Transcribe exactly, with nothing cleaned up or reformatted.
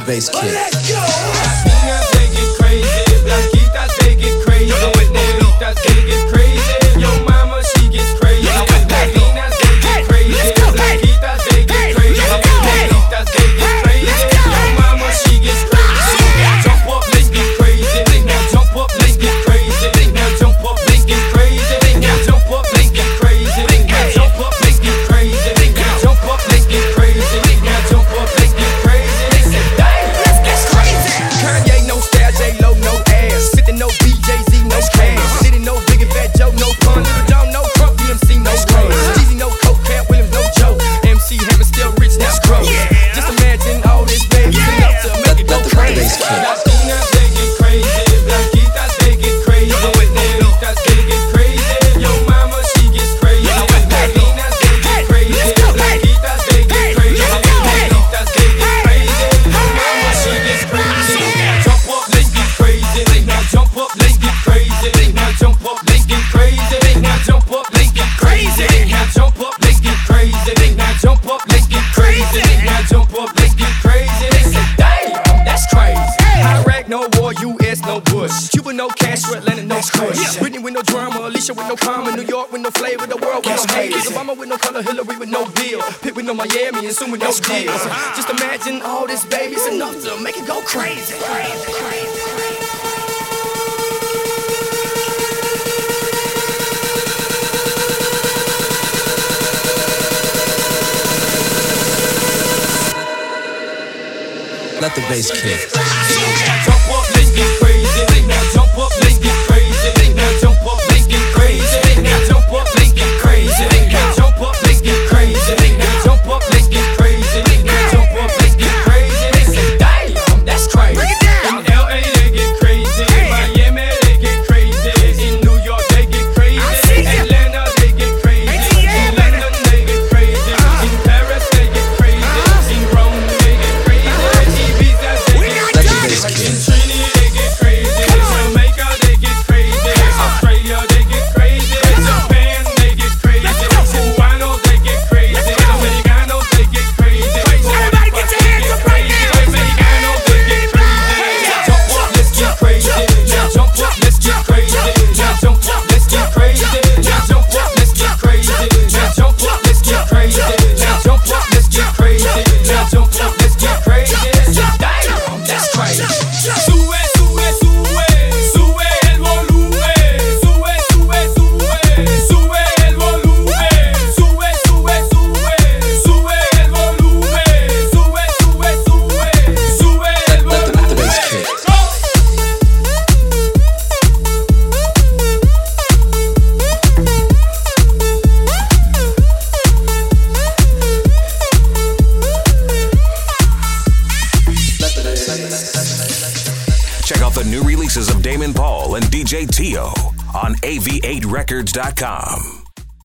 bass kick. Latinas, they get crazy. Blanquitas, they get crazy. Negritas, they get crazy. Yo mama, she gets crazy. Latinas, they get crazy. Blanquitas, they get crazy. Negritas, they get crazy. Yo mama, she gets crazy. Jump up, let's get crazy. Now jump up, let's get crazy. Now jump up, let's get crazy. Now jump up, let's get crazy. Now jump up, let's get crazy. Now jump up, let's get crazy. Now jump up, let's get crazy. They said, damn, let's get crazy. Kanye, no style, J-Lo, no ass. Sitting no B J Z, no cash. Sitting no Big and Fat Joe, no pun. Little John, no Trump, D M C, no run. Jeezy, no Coke, Cat Williams, no joke. M C Hammer still rich, now crow. Just imagine all this baby enough to make it go crazy. Latinas, they get crazy. Blanquitas, they get crazy. Negritas, they get crazy. Yo mama, she gets crazy. Latinas, they get crazy. Blanquitas, they get crazy. Negritas, they get crazy. Yo mama, she gets crazy. Jump up, let's get crazy. Now jump up, let's get crazy. Now jump up, let's get crazy. Now jump up, let's get crazy. Now jump up, let's get crazy. Now jump up, let's get crazy. Now jump up, let's get crazy. They say, damn, that's crazy. Iraq, no war, U S, no Bush. Cuba, no Castro, Atlanta, no Kush. Britney with no drama, Alicia with no karma. New York with no flavor, the world with no haters. Obama with no color, Hillary with no bill. Pitt with no Miami, and soon with no deals. Just imagine all this, baby's enough to make it go crazy. Crazy, crazy, crazy. Let the bass kick. Jump up, let's get crazy. Now jump up, let's get crazy. Now jump up, let's get crazy. Now jump up, let's get crazy. Now jump up, let's get crazy. Now jump up, let's get crazy. Now jump up, let's get crazy. They say, damn, that's crazy. In L A they get crazy. Miami they get crazy. In New York they get crazy. Atlanta they get crazy. In London they get crazy. In Paris they get crazy. In Rome they get crazy. Ibiza they get crazy. In Trinity they get crazy. Jamaica they get crazy. Australia they get crazy. Japan they get crazy. Cubanos they get crazy. Dominicanos they get crazy. Everybody get your hands up right now. Dominicanos they get crazy. Jump up, let's get crazy. Now jump up, let's get crazy. Now jump up, let's get crazy. Now jump up, let's get crazy. Now jump up, let's get crazy. Now jump up, let's get crazy. Now jump up, let's get crazy. Damn, that's crazy. Sube, sube, sube, sube el volumen. Sube, sube, sube, sube el volumen. Sube, sube, sube, sube el volumen. Sube, sube, sube, sube el Let the, let the bass volumen. kick. Check out the new releases of Damon Paul and D J Tio on A V eight records dot com.